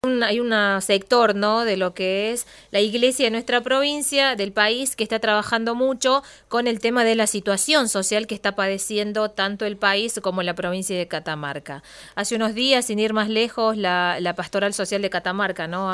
Hay un sector, ¿no?, de lo que es la iglesia de nuestra provincia, del país, que está trabajando mucho con el tema de la situación social que está padeciendo tanto el país como la provincia de Catamarca. Hace unos días, sin ir más lejos, la Pastoral Social de Catamarca, ¿no?,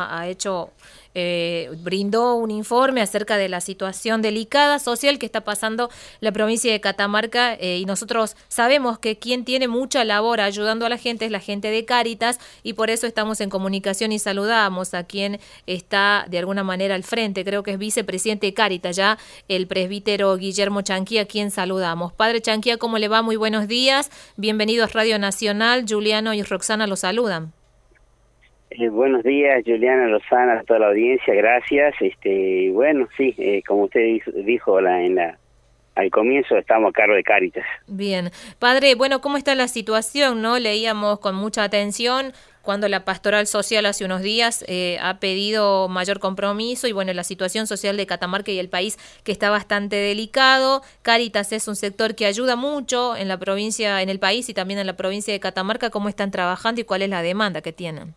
brindó un informe acerca de la situación delicada social que está pasando la provincia de Catamarca, y nosotros sabemos que quien tiene mucha labor ayudando a la gente es la gente de Cáritas, y por eso estamos en comunicación y saludamos a quien está de alguna manera al frente, creo que es vicepresidente de Cáritas ya, el presbítero Guillermo Chanquía, a quien saludamos. Padre Chanquía, ¿cómo le va? Muy buenos días, bienvenido a Radio Nacional. Juliano y Roxana lo saludan. Buenos días, Juliana, Rosana, a toda la audiencia, gracias. Bueno, sí, como usted dijo al comienzo, estamos a cargo de Cáritas. Bien. Padre, bueno, ¿cómo está la situación, no? Leíamos con mucha atención cuando la Pastoral Social hace unos días ha pedido mayor compromiso y bueno, la situación social de Catamarca y el país que está bastante delicado. Cáritas es un sector que ayuda mucho en la provincia, en el país y también en la provincia de Catamarca. ¿Cómo están trabajando y cuál es la demanda que tienen?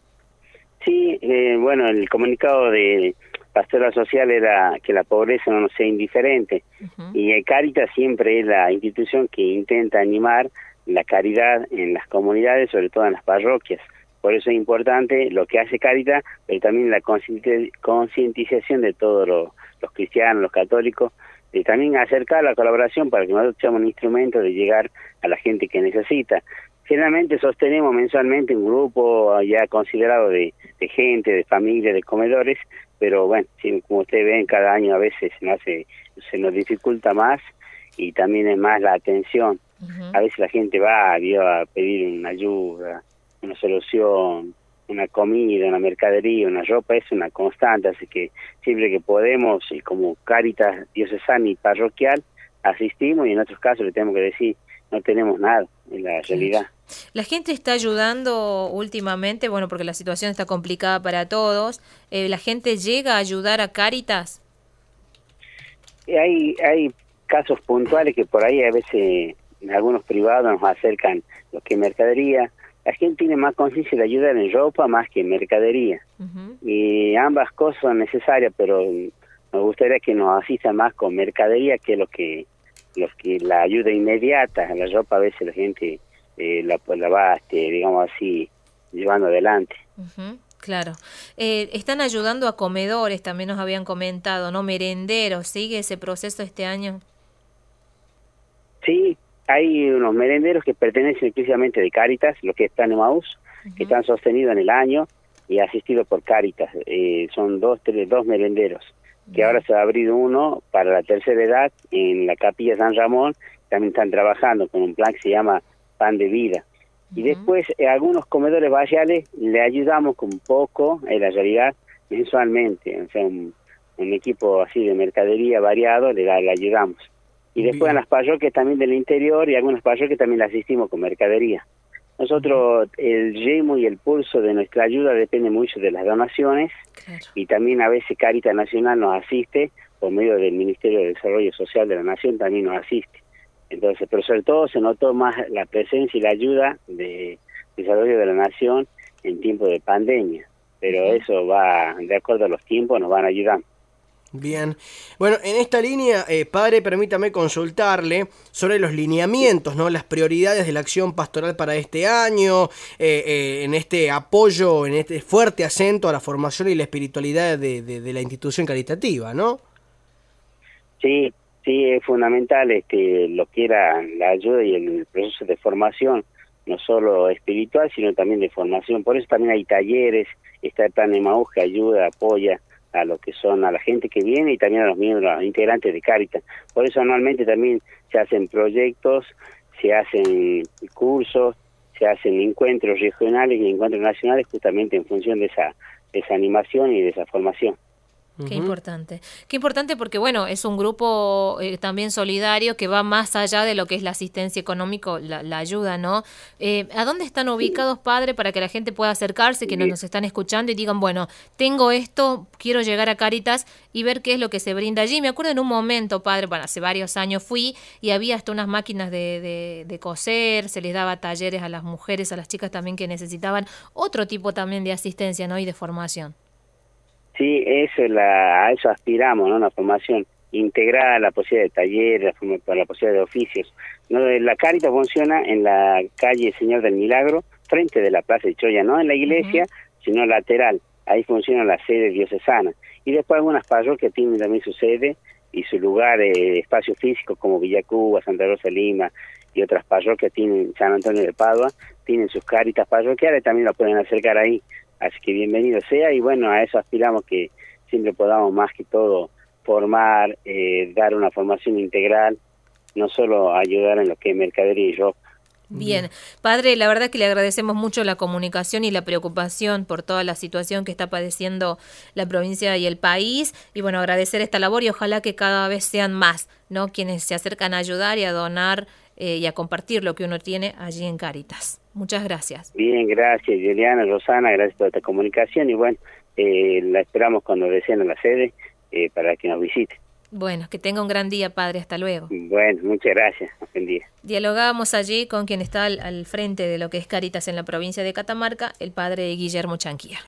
Sí, bueno, el comunicado de Pastoral Social era que la pobreza no nos sea indiferente. Y Cáritas siempre es la institución que intenta animar la caridad en las comunidades, sobre todo en las parroquias. Por eso es importante lo que hace Cáritas, pero también la concientización de todos los cristianos, los católicos, y también acercar la colaboración para que nosotros seamos un instrumento de llegar a la gente que necesita. Generalmente sostenemos mensualmente un grupo ya considerado de gente, de familia, de comedores, pero bueno, como ustedes ven, cada año a veces se nos dificulta más y también es más la atención. A veces la gente va a pedir una ayuda, una solución, una comida, una mercadería, una ropa, es una constante, así que siempre que podemos, y como Cáritas diocesana y parroquial, asistimos y en otros casos le tenemos que decir, no tenemos nada en la realidad. La gente está ayudando últimamente, bueno, porque la situación está complicada para todos. ¿La gente llega a ayudar a Cáritas? Hay casos puntuales que por ahí a veces algunos privados nos acercan lo que es mercadería. La gente tiene más conciencia de ayudar en ropa más que en mercadería. Y ambas cosas son necesarias, pero nos gustaría que nos asistan más con mercadería que los que la ayuda inmediata. La ropa a veces la gente la va, digamos así, llevando adelante. Claro. Están ayudando a comedores, también nos habían comentado, ¿no? Merenderos, ¿sigue ese proceso este año? Sí, hay unos merenderos que pertenecen exclusivamente de Cáritas, lo que están en Emaús, que están sostenidos en el año y asistidos por Cáritas. Son dos merenderos, que ahora se va a abrir uno para la tercera edad en la Capilla San Ramón. También están trabajando con un plan que se llama Pan de Vida. Y después algunos comedores barriales le ayudamos con poco, en la realidad, mensualmente. O sea, un equipo así de mercadería variado le ayudamos. Y después en las parroquias también del interior y algunas parroquias también le asistimos con mercadería. Nosotros, el ritmo y el pulso de nuestra ayuda depende mucho de las donaciones. Claro. Y también a veces Cáritas Nacional nos asiste, por medio del Ministerio de Desarrollo Social de la Nación también nos asiste. Entonces, pero sobre todo se notó más la presencia y la ayuda de Desarrollo de la Nación en tiempo de pandemia. Pero eso va, de acuerdo a los tiempos, nos van ayudando. Bien. Bueno, en esta línea, padre, permítame consultarle sobre los lineamientos, ¿no? Las prioridades de la acción pastoral para este año, en este apoyo, en este fuerte acento a la formación y la espiritualidad de la institución caritativa, ¿no? Sí, es fundamental lo que era la ayuda y el proceso de formación, no solo espiritual, sino también de formación. Por eso también hay talleres, está el plan Emaús que ayuda, apoya a lo que son, a la gente que viene y también a los miembros, a los integrantes de Cáritas. Por eso anualmente también se hacen proyectos, se hacen cursos, se hacen encuentros regionales y encuentros nacionales justamente en función de esa animación y de esa formación. Qué importante porque, bueno, es un grupo también solidario que va más allá de lo que es la asistencia económica, la ayuda, ¿no? ¿A dónde están ubicados, padre, para que la gente pueda acercarse, que nos están escuchando y digan, bueno, tengo esto, quiero llegar a Cáritas y ver qué es lo que se brinda allí? Me acuerdo en un momento, padre, bueno, hace varios años fui y había hasta unas máquinas de coser, se les daba talleres a las mujeres, a las chicas también que necesitaban otro tipo también de asistencia, ¿no? Y de formación. Sí, a eso aspiramos, ¿no? Una formación integral, la posibilidad de talleres, la posibilidad de oficios. ¿No? La Cáritas funciona en la calle Señor del Milagro, frente de la Plaza de Choya, no en la iglesia, sino lateral. Ahí funciona la sede diocesana. Y después algunas parroquias tienen también su sede y su lugar, espacio físico, como Villacuba, Santa Rosa de Lima y otras parroquias, tienen San Antonio de Padua, tienen sus Cáritas parroquiales, también lo pueden acercar ahí. Así que bienvenido sea, y bueno, a eso aspiramos, que siempre podamos más que todo formar, dar una formación integral, no solo ayudar en lo que es mercadería y ropa. Bien, padre, la verdad que le agradecemos mucho la comunicación y la preocupación por toda la situación que está padeciendo la provincia y el país, y bueno, agradecer esta labor y ojalá que cada vez sean más, ¿no?, quienes se acercan a ayudar y a donar y a compartir lo que uno tiene allí en Cáritas. Muchas gracias. Bien, gracias Juliana, Rosana, gracias por esta comunicación y bueno, la esperamos cuando deseen a la sede para que nos visite. Bueno, que tenga un gran día, padre. Hasta luego. Bueno, muchas gracias. Buen día. Dialogábamos allí con quien está al frente de lo que es Cáritas en la provincia de Catamarca, el padre Guillermo Chanquía.